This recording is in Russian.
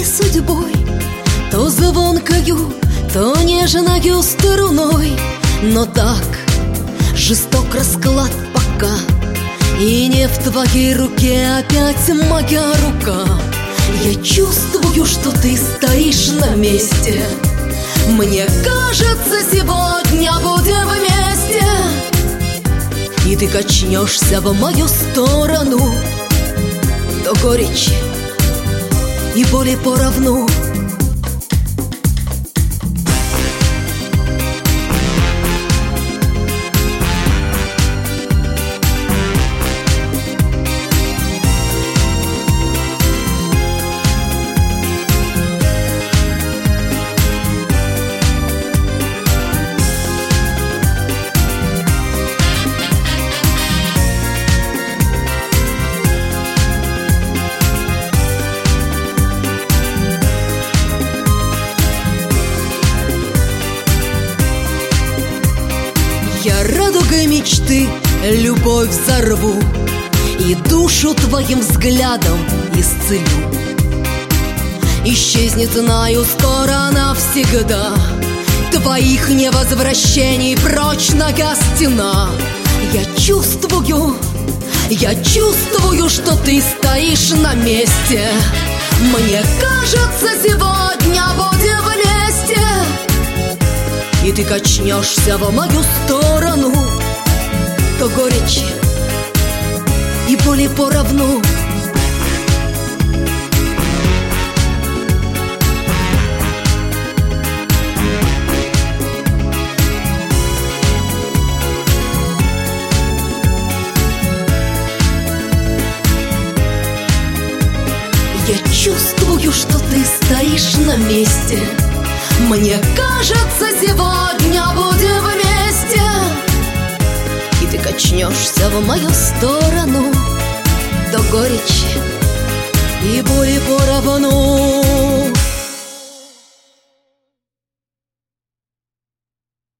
судьбой, то звонкою, то нежною струной. Но так жесток расклад пока, и не в твоей руке опять моя рука. Я чувствую, что ты стоишь на месте. Мне кажется, сегодня будем вместе, и ты качнешься в мою сторону. То горечи и боли поровну. Я радугой мечты любовь взорву и душу твоим взглядом исцелю. Исчезнет, знаю, скоро навсегда твоих невозвращений прочная стена. Я чувствую, что ты стоишь на месте. Мне кажется, сегодня будем вместе, и ты качнешься в мою сторону. То горечи и боли поровну. Я чувствую, что ты стоишь на месте. Мне кажется, сегодня будем вместе, и ты качнешься в мою сторону. То горечи и боли поровну.